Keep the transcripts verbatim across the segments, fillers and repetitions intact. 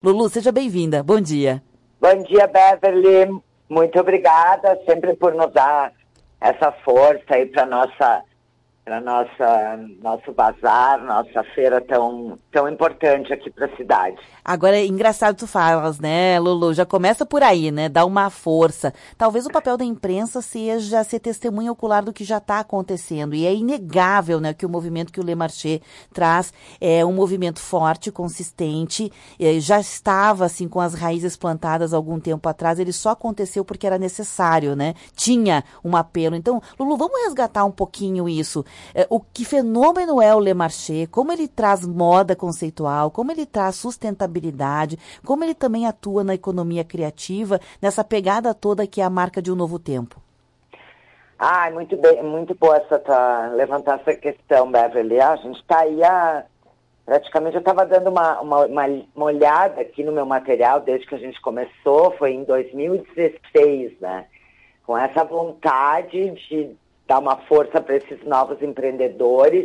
Lulu, seja bem-vinda. Bom dia. Bom dia, Beverly. Muito obrigada sempre por nos dar essa força aí para nossa, para nossa, nosso bazar, nossa feira tão, tão importante aqui para a cidade. Agora é engraçado tu falas, né, Lulu? Já começa por aí, né? Dá uma força. Talvez o papel da imprensa seja ser testemunha ocular do que já está acontecendo. E é inegável, né, que o movimento que o Le Marché traz é um movimento forte, consistente. Já estava, assim, com as raízes plantadas há algum tempo atrás. Ele só aconteceu porque era necessário, né? Tinha um apelo. Então, Lulu, vamos resgatar um pouquinho isso. O que fenômeno é o Le Marché? Como ele traz moda conceitual? Como ele traz sustentabilidade? Como ele também atua na economia criativa, nessa pegada toda que é a marca de um novo tempo? Ah, muito bem, muito boa essa tua, levantar essa questão, Beverly. A gente está aí a, praticamente eu estava dando uma, uma, uma, uma olhada aqui no meu material desde que a gente começou, foi em dois mil e dezesseis, né? Com essa vontade de dar uma força para esses novos empreendedores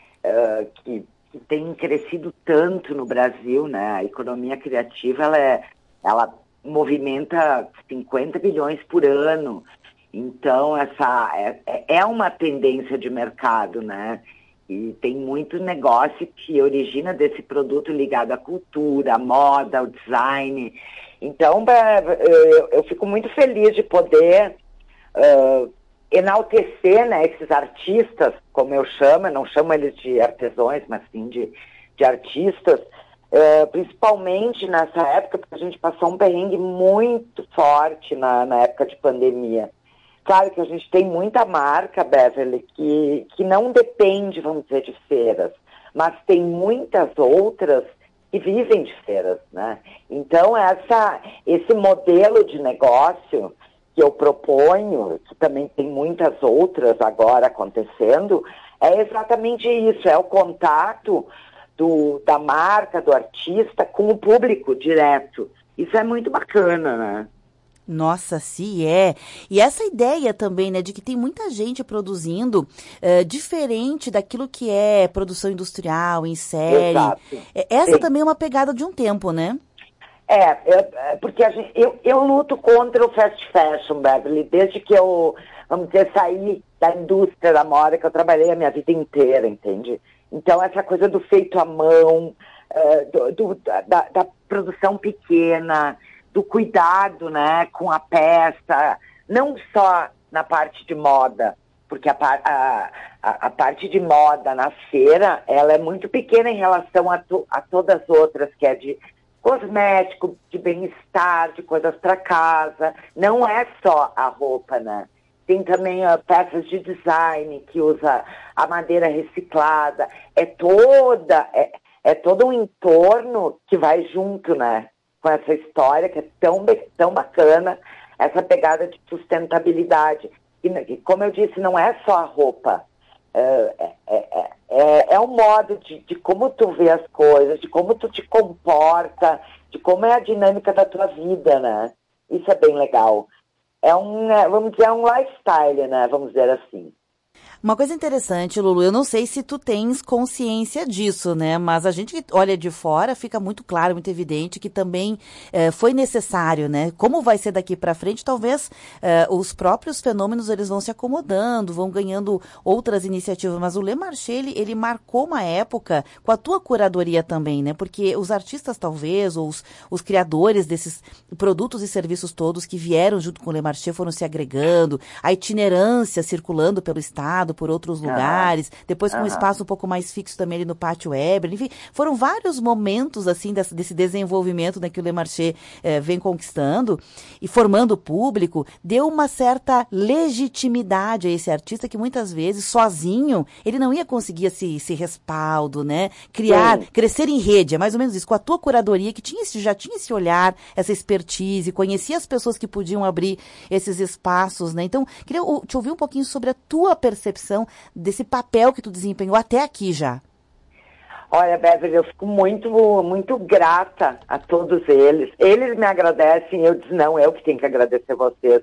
uh, que que tem crescido tanto no Brasil, né? A economia criativa, ela, é, ela movimenta cinquenta bilhões por ano. Então, essa é, é uma tendência de mercado, né? E tem muito negócio que origina desse produto ligado à cultura, à moda, ao design. Então, eu, eu fico muito feliz de poder Uh, enaltecer, né, esses artistas, como eu chamo, eu não chamo eles de artesãos, mas sim de, de artistas, uh, principalmente nessa época, porque a gente passou um perrengue muito forte na, na época de pandemia. Claro que a gente tem muita marca, Beverly, que, que não depende, vamos dizer, de feiras, mas tem muitas outras que vivem de feiras, né? Então, essa, esse modelo de negócio que eu proponho, que também tem muitas outras agora acontecendo, é exatamente isso, é o contato do, da marca, do artista com o público direto. Isso é muito bacana, né? Nossa, sim, é. E essa ideia também, né, de que tem muita gente produzindo uh, diferente daquilo que é produção industrial, em série. Exato. Essa Sim. também é uma pegada de um tempo, né? É, é porque a gente, eu, eu luto contra o fast fashion, Beverly, desde que eu, vamos dizer, saí da indústria da moda, que eu trabalhei a minha vida inteira, entende? Então, essa coisa do feito à mão, uh, do, do, da, da produção pequena, do cuidado, né, com a peça, não só na parte de moda, porque a, a, a, a parte de moda na feira, ela é muito pequena em relação a, to, a todas as outras, que é de cosmético, de bem-estar, de coisas para casa. Não é só a roupa, né? Tem também uh, peças de design que usa a madeira reciclada. É toda, é, é todo um entorno que vai junto, né? Com essa história que é tão, tão bacana, essa pegada de sustentabilidade. E, como eu disse, não é só a roupa. É, é, é, é um modo de, de como tu vê as coisas, de como tu te comporta, de como é a dinâmica da tua vida, né? Isso é bem legal. É um, vamos dizer, é um lifestyle, né? Vamos dizer assim. Uma coisa interessante, Lulu, eu não sei se tu tens consciência disso, né? Mas a gente que olha de fora fica muito claro, muito evidente que também eh, foi necessário, né? Como vai ser daqui para frente, talvez eh, os próprios fenômenos eles vão se acomodando, vão ganhando outras iniciativas. Mas o Le Marché, ele, ele marcou uma época com a tua curadoria também, né? Porque os artistas talvez, ou os, os criadores desses produtos e serviços todos que vieram junto com o Le Marché foram se agregando, a itinerância circulando pelo estado, por outros lugares, uhum. depois com uhum. um espaço um pouco mais fixo também ali no Pátio Weber, enfim, foram vários momentos assim desse, desse desenvolvimento, né, que o Le Marché eh, vem conquistando e formando o público, deu uma certa legitimidade a esse artista que muitas vezes sozinho ele não ia conseguir esse, esse respaldo, né, criar, Sim. crescer em rede, é mais ou menos isso, com a tua curadoria que tinha esse, já tinha esse olhar, essa expertise, conhecia as pessoas que podiam abrir esses espaços, né, então queria te ouvir um pouquinho sobre a tua percepção desse papel que tu desempenhou até aqui já. Olha, Beverly, eu fico muito, muito grata a todos eles. Eles me agradecem, eu disse, não, eu que tenho que agradecer vocês.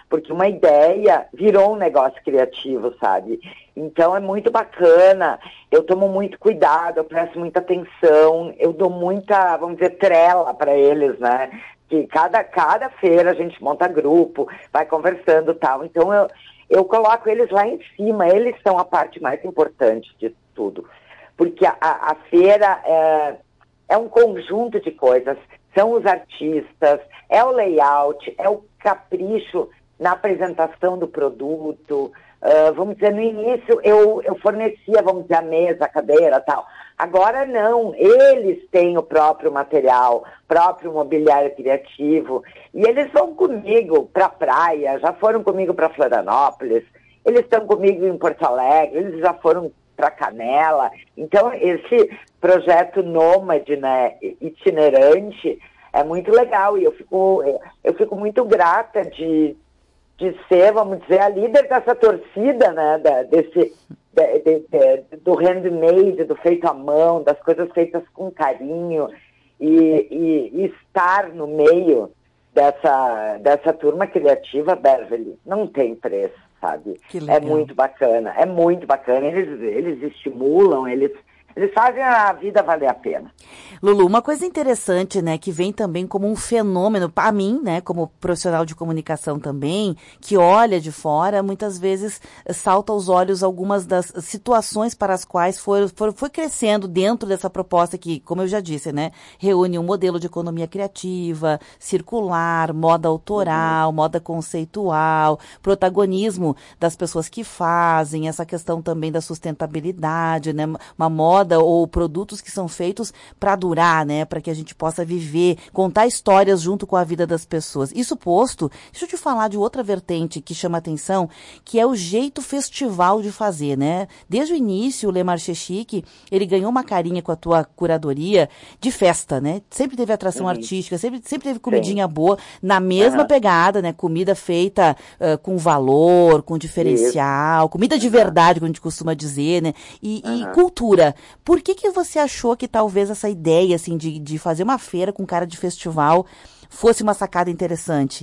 porque uma ideia virou um negócio criativo, sabe? Então é muito bacana, eu tomo muito cuidado, eu presto muita atenção, eu dou muita, vamos dizer, trela para eles, né? Que cada, cada feira a gente monta grupo, vai conversando e tal. Então eu, eu coloco eles lá em cima, eles são a parte mais importante de tudo. Porque a, a, a feira é, é um conjunto de coisas, são os artistas, é o layout, é o capricho na apresentação do produto. Uh, vamos dizer, no início eu, eu fornecia, vamos dizer, a mesa, a cadeira e tal. Agora não, eles têm o próprio material, próprio mobiliário criativo, e eles vão comigo para a praia, já foram comigo para Florianópolis, eles estão comigo em Porto Alegre, eles já foram para Canela. Então esse projeto nômade, né, itinerante, é muito legal, e eu fico, eu fico muito grata de de ser, vamos dizer, a líder dessa torcida, né, da, desse, de, de, de, do handmade, do feito à mão, das coisas feitas com carinho, e, e, e estar no meio dessa, dessa turma criativa, Beverly, não tem preço, sabe? É muito bacana, é muito bacana, eles, eles estimulam, eles... Eles fazem a vida valer a pena. Lulu, uma coisa interessante, né, que vem também como um fenômeno, para mim, né, como profissional de comunicação também, que olha de fora, muitas vezes salta aos olhos algumas das situações para as quais foi, foi, foi crescendo dentro dessa proposta que, como eu já disse, né, reúne um modelo de economia criativa, circular, moda autoral, uhum. moda conceitual, protagonismo das pessoas que fazem, essa questão também da sustentabilidade, né, uma moda ou produtos que são feitos para durar, né, para que a gente possa viver, contar histórias junto com a vida das pessoas. Isso posto, deixa eu te falar de outra vertente que chama atenção, que é o jeito festival de fazer, né? Desde o início, o Le Marché Chic, ele ganhou uma carinha com a tua curadoria de festa, né? Sempre teve atração uhum. artística, sempre, sempre teve comidinha Sim. boa, na mesma uhum. pegada, né? Comida feita uh, com valor, com diferencial, Isso. comida de uhum. verdade, como a gente costuma dizer, né? E, uhum. e cultura. Por que que você achou que talvez essa ideia, assim, de, de fazer uma feira com cara de festival fosse uma sacada interessante?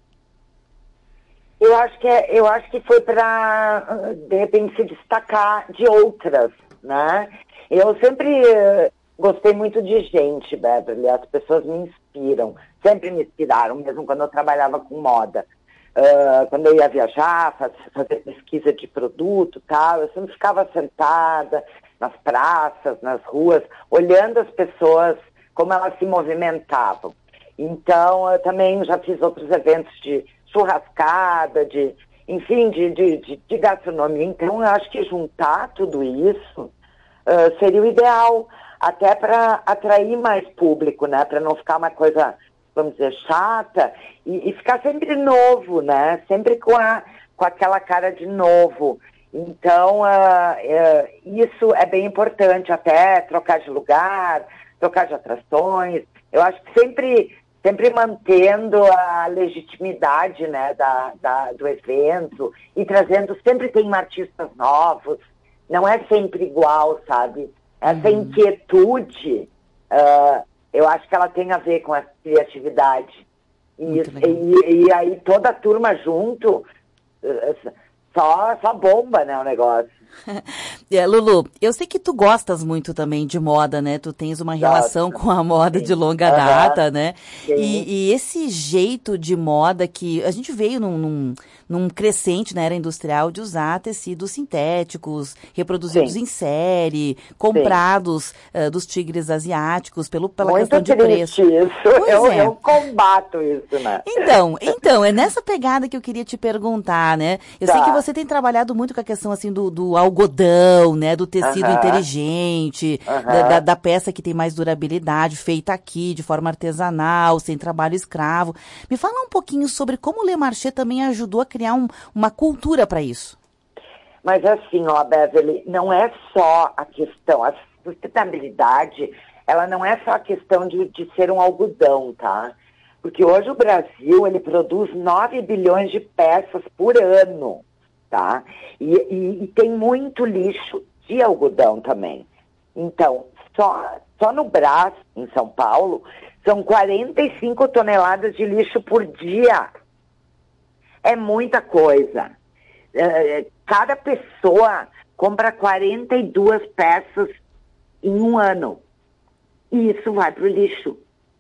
Eu acho que, é, eu acho que foi para, de repente, se destacar de outras, né? Eu sempre uh, gostei muito de gente, Beverly. As pessoas me inspiram, sempre me inspiraram, mesmo quando eu trabalhava com moda. Uh, quando eu ia viajar, faz, fazer pesquisa de produto e tal, eu sempre ficava sentada nas praças, nas ruas, olhando as pessoas, como elas se movimentavam. Então, eu também já fiz outros eventos de churrascada, de, enfim, de, de, de, de gastronomia. Então, eu acho que juntar tudo isso uh, seria o ideal, até para atrair mais público, né? Para não ficar uma coisa, vamos dizer, chata, e, e ficar sempre novo, né? Sempre com, a, com aquela cara de novo. Então, uh, uh, isso é bem importante, até trocar de lugar, trocar de atrações. Eu acho que sempre, sempre mantendo a legitimidade, né, da, da, do evento e trazendo, sempre tem artistas novos, não é sempre igual, sabe? Essa uhum. inquietude, uh, eu acho que ela tem a ver com a criatividade. E, e, e aí toda a turma junto... Uh, Só, só bomba, né, o negócio. é, Lulu, eu sei que tu gostas muito também de moda, né? Tu tens uma relação Gosto. com a moda Sim. de longa uhum. data, né? E, e esse jeito de moda que a gente veio num, num, num crescente na era industrial de usar tecidos sintéticos, reproduzidos Sim. em série, comprados uh, dos tigres asiáticos pelo, pela muito questão de preço. Isso. Eu, é. eu combato isso, né? Então, então, é nessa pegada que eu queria te perguntar, né? Eu tá. sei que você tem trabalhado muito com a questão assim do, do algodão, né? Do tecido uh-huh. inteligente, uh-huh. da, da, da peça que tem mais durabilidade, feita aqui de forma artesanal, sem trabalho escravo. Me fala um pouquinho sobre como o Le Marché também ajudou a criar um, uma cultura para isso. Mas assim, ó, Beverly, não é só a questão, a sustentabilidade, ela não é só a questão de, de ser um algodão, tá? Porque hoje o Brasil, ele produz nove bilhões de peças por ano, tá? E, e, e tem muito lixo de algodão também. Então, só, só no Brás, em São Paulo, são quarenta e cinco toneladas de lixo por dia. É muita coisa. É, cada pessoa compra quarenta e duas peças em um ano. E isso vai para o lixo.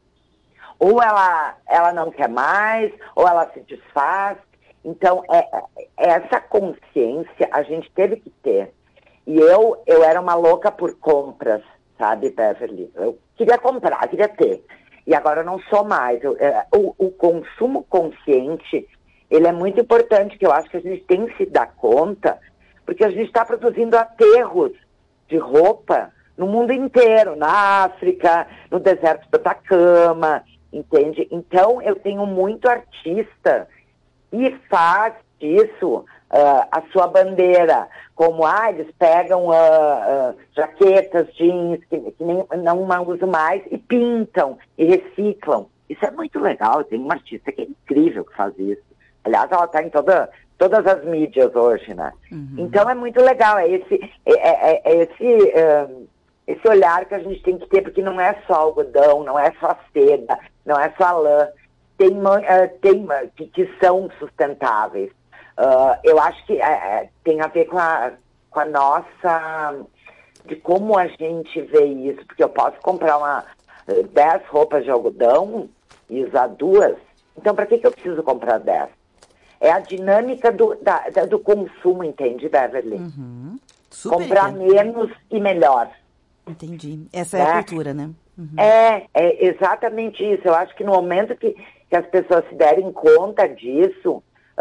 Ou ela, ela não quer mais, ou ela se desfaz. Então, é, é, essa consciência a gente teve que ter. E eu, eu era uma louca por compras, sabe, Beverly? Eu queria comprar, queria ter. E agora eu não sou mais. Eu, é, o, o consumo consciente, ele é muito importante, que eu acho que a gente tem que se dar conta, porque a gente está produzindo aterros de roupa no mundo inteiro, na África, no deserto do Atacama, entende? Então, eu tenho muito artista e faz disso uh, a sua bandeira, como, ah, eles pegam uh, uh, jaquetas, jeans, que, que nem, não uso mais, e pintam, e reciclam. Isso é muito legal, tem uma artista que é incrível que faz isso. Aliás, ela está em toda, todas as mídias hoje, né? Uhum. Então, é muito legal, é esse, é, é, é esse, uh, esse olhar que a gente tem que ter, porque não é só algodão, não é só seda, não é só lã. Tem, uh, tem uh, que, que são sustentáveis. Uh, eu acho que uh, tem a ver com a, com a nossa... de como a gente vê isso. Porque eu posso comprar uma, uh, dez roupas de algodão e usar duas. Então, para que, que eu preciso comprar dez? É a dinâmica do, da, da, do consumo, entende, Beverly? Uhum. Super comprar entendo. Menos e melhor. Entendi. Essa é, é a cultura, né? Uhum. É, é exatamente isso. Eu acho que no momento que, que as pessoas se derem conta disso,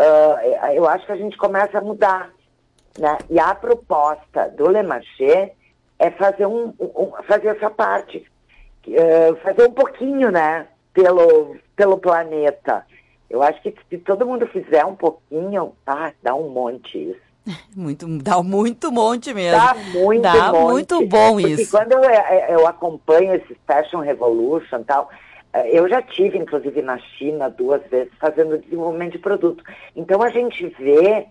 uh, eu acho que a gente começa a mudar, né? E a proposta do Le Marché é fazer, um, um, fazer essa parte, uh, fazer um pouquinho, né, pelo, pelo planeta. Eu acho que se todo mundo fizer um pouquinho, ah, dá um monte isso. Muito, dá muito monte mesmo. Dá muito dá monte. muito bom Porque isso. Porque quando eu, eu acompanho esse Fashion Revolution e tal, eu já tive, inclusive, na China duas vezes fazendo desenvolvimento de produto. Então a gente vê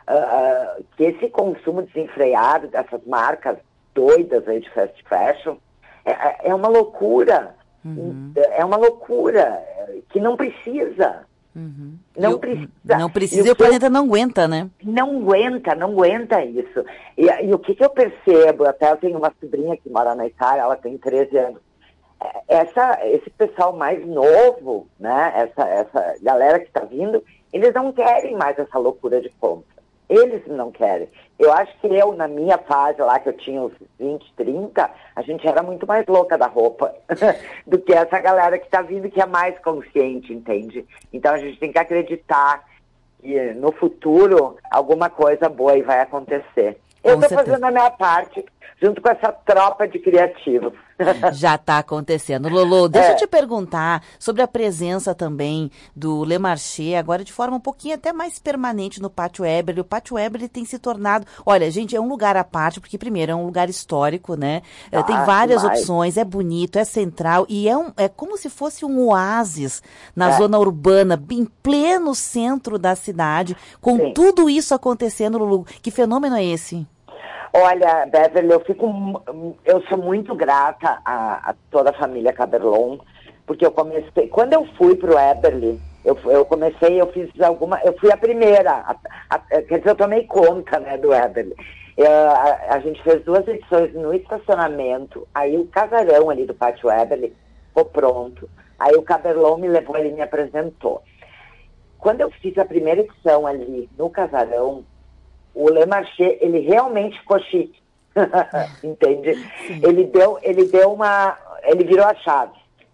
uh, que esse consumo desenfreado dessas marcas doidas aí de fast fashion é, é uma loucura. Uhum. É uma loucura que não precisa. Uhum. Não eu, precisa. Não precisa e o planeta eu, não aguenta, né? Não aguenta, não aguenta isso. E, e o que, que eu percebo, até eu tenho uma sobrinha que mora na Itália, ela tem treze anos. Essa, esse pessoal mais novo, né, essa, essa galera que está vindo, eles não querem mais essa loucura de compra. Eles não querem. Eu acho que eu, na minha fase lá, que eu tinha uns vinte, trinta, a gente era muito mais louca da roupa do que essa galera que está vindo, que é mais consciente, entende? Então a gente tem que acreditar que no futuro alguma coisa boa aí vai acontecer. Eu estou fazendo a minha parte, junto com essa tropa de criativos. Já está acontecendo. Lolo, deixa é. eu te perguntar sobre a presença também do Le Marché, agora de forma um pouquinho até mais permanente no Pátio Eberly. O Pátio Eberly tem se tornado... Olha, gente, é um lugar à parte, porque primeiro é um lugar histórico, né? Ah, tem várias demais. opções, é bonito, é central e é, um, é como se fosse um oásis na é. zona urbana, em pleno centro da cidade, com Sim. tudo isso acontecendo, Lulu. Que fenômeno é esse? Olha, Beverly, eu fico, eu sou muito grata a, a toda a família Caberlon, porque eu comecei, quando eu fui pro Eberly, eu, eu comecei, eu fiz alguma, eu fui a primeira, a, a, quer dizer, eu tomei conta, né, do Eberly. Eu, a, a gente fez duas edições no estacionamento, aí o casarão ali do Pátio Eberly ficou pronto, aí o Caberlon me levou, ele me apresentou. Quando eu fiz a primeira edição ali no casarão, o Le Marché, ele realmente ficou chique, entende? Sim. Ele deu, ele deu uma, ele virou a chave.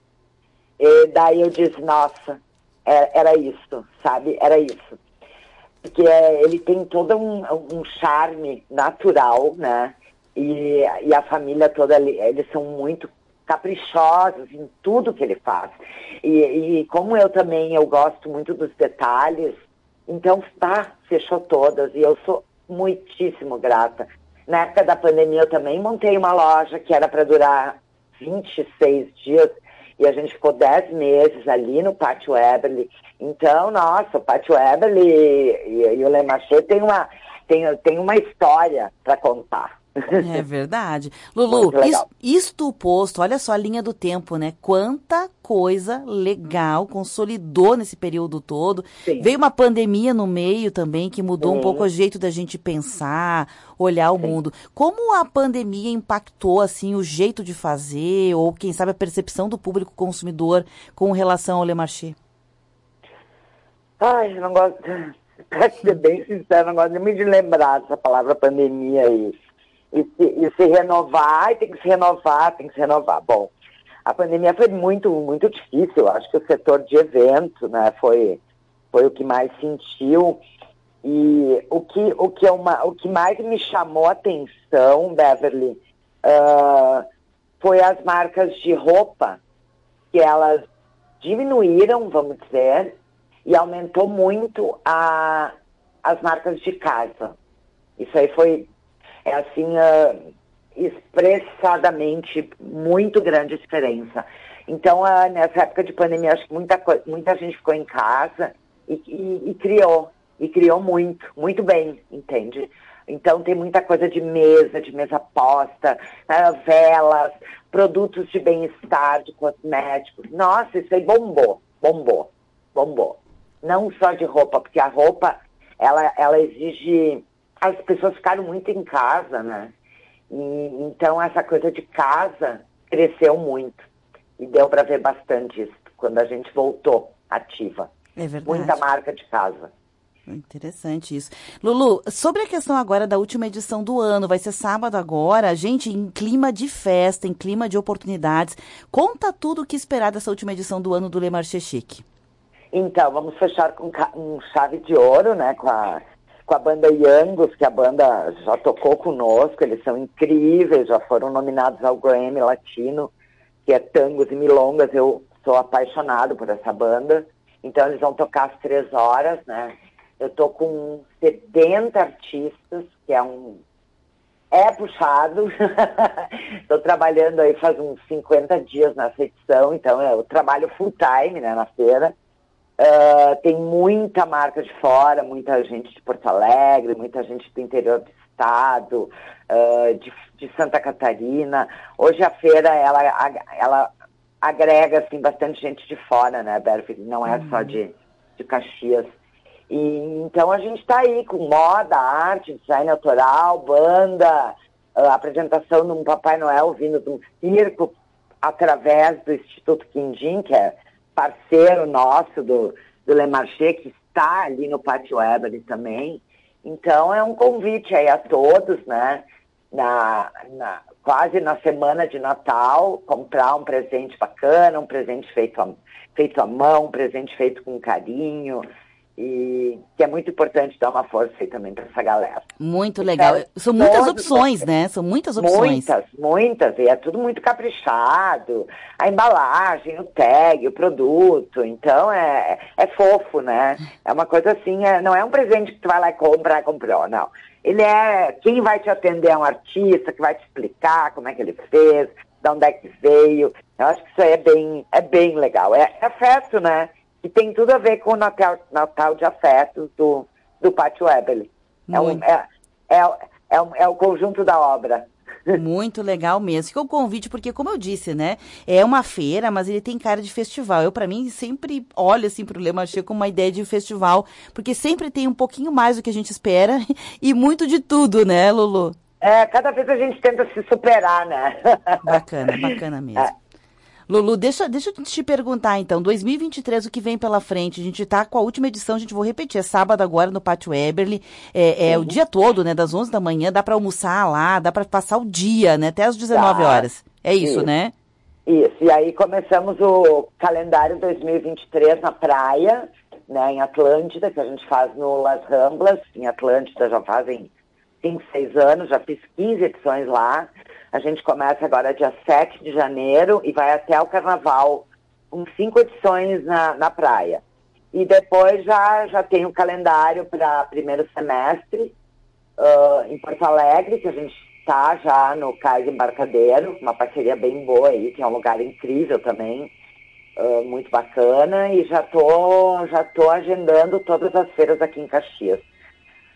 E daí eu disse, nossa, era, era isso, sabe? Era isso. Porque é, ele tem todo um, um charme natural, né? E, e a família toda, eles são muito caprichosos em tudo que ele faz. E, e como eu também, eu gosto muito dos detalhes, então, tá, fechou todas e eu sou muitíssimo grata. Na época da pandemia eu também montei uma loja que era para durar vinte e seis dias e a gente ficou dez meses ali no Pátio Eberly. Então, nossa, o Pátio Eberly e, e, e o Le Marché tem uma, tem, tem uma história para contar. É verdade. Lulu, is- isto posto, olha só a linha do tempo, né? Quanta coisa legal consolidou nesse período todo. Sim, Veio uma pandemia no meio também, que mudou um pouco sim, o jeito da gente pensar, olhar o sim. mundo. Como a pandemia impactou, assim, o jeito de fazer, ou quem sabe a percepção do público consumidor com relação ao Le Marché? Ai, eu não gosto, pra ser bem sincero, não gosto nem de lembrar dessa palavra pandemia aí. E se, e se renovar, ai, tem que se renovar, tem que se renovar. Bom, a pandemia foi muito, muito difícil. Eu acho que o setor de eventos, né, foi, foi o que mais sentiu. E o que, o que, é uma, o que mais me chamou a atenção, Beverly, ah, foi as marcas de roupa, que elas diminuíram, vamos dizer, e aumentou muito a, as marcas de casa. Isso aí foi, é assim, uh, expressadamente muito grande a diferença. Então, uh, nessa época de pandemia, acho que muita, muita gente ficou em casa e, e, e criou, e criou muito, muito bem, entende? Então, tem muita coisa de mesa, de mesa posta, uh, velas, produtos de bem-estar, de cosméticos. Nossa, isso aí bombou, bombou, bombou. Não só de roupa, porque a roupa, ela, ela exige... As pessoas ficaram muito em casa, né? E, então, essa coisa de casa cresceu muito. E deu para ver bastante isso quando a gente voltou ativa. É verdade. Muita marca de casa. Interessante isso. Lulu, sobre a questão agora da última edição do ano, vai ser sábado agora, gente, em clima de festa, em clima de oportunidades. Conta tudo o que esperar dessa última edição do ano do Le Marché Chic. Então, vamos fechar com um chave de ouro, né, com a, com a banda Yangos, que a banda já tocou conosco, eles são incríveis, já foram nominados ao Grammy Latino, que é Tangos e Milongas. Eu sou apaixonado por essa banda, então eles vão tocar às três horas, né. Eu tô com setenta artistas, que é um... É puxado. Estou trabalhando aí faz uns cinquenta dias nessa edição, então eu trabalho full time, né, na feira. Uh, tem muita marca de fora, muita gente de Porto Alegre, muita gente do interior do estado, uh, de, de Santa Catarina. Hoje a feira, ela, ela agrega, assim, bastante gente de fora, né, Berfi? Não é uhum. só de, de Caxias. E, então a gente está aí com moda, arte, design autoral, banda, uh, apresentação de um Papai Noel vindo de um circo através do Instituto Quindim, que é parceiro nosso do, do Le Marché, que está ali no Pátio Eberly também. Então é um convite aí a todos, né, na, na, quase na semana de Natal, comprar um presente bacana, um presente feito a, feito à mão, um presente feito com carinho, e que é muito importante dar uma força aí também para essa galera. Muito legal. Então, são muitas opções, você... né? São muitas opções. Muitas, muitas. E é tudo muito caprichado. A embalagem, o tag, o produto. Então, é, é fofo, né? É uma coisa assim, é, não é um presente que tu vai lá e compra, comprou, não. Ele é... Quem vai te atender é um artista que vai te explicar como é que ele fez, de onde é que veio. Eu acho que isso aí é bem, é bem legal. É, é afeto, né? E tem tudo a ver com o Natal, Natal de Afetos do, do Pátio Eberly. É, um, é, é, é, um, é o conjunto da obra. Muito legal mesmo. Fica o convite, porque, como eu disse, né? É uma feira, mas ele tem cara de festival. Eu, para mim, sempre olho assim para o Le Marché como uma ideia de festival, porque sempre tem um pouquinho mais do que a gente espera e muito de tudo, né, Lulu? É, cada vez a gente tenta se superar, né? Bacana, bacana mesmo. É. Lulu, deixa, deixa eu te perguntar então, dois mil e vinte e três, o que vem pela frente? A gente está com a última edição, a gente vou repetir, é sábado agora no Pátio Eberly, é, é o dia todo, né, das onze da manhã, dá para almoçar lá, dá para passar o dia, né, até as dezenove horas. É isso, isso, né? Isso, e aí começamos o calendário dois mil e vinte e três na praia, né, em Atlântida, que a gente faz no Las Ramblas, em Atlântida já fazem cinco, seis anos, já fiz quinze edições lá. A gente começa agora dia sete de janeiro e vai até o Carnaval, com cinco edições na, na praia. E depois já, já tem o calendário para primeiro semestre uh, em Porto Alegre, que a gente está já no Cais Embarcadeiro, uma parceria bem boa aí, que é um lugar incrível também, uh, muito bacana. E já tô, já tô agendando todas as feiras aqui em Caxias.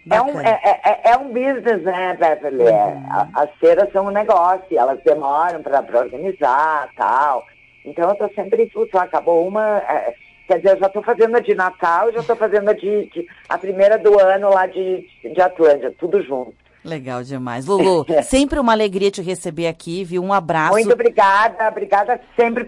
É um, é, é, é um business, né, Beverly? Uhum. É, a, as feiras são um negócio, elas demoram para organizar tal. Então eu tô sempre em fluxo. Acabou uma. É, quer dizer, eu já tô fazendo a de Natal e já tô fazendo a de, de. a primeira do ano lá de, de Atlântia, tudo junto. Legal demais. Lulu, sempre uma alegria te receber aqui, viu? Um abraço. Muito obrigada, obrigada sempre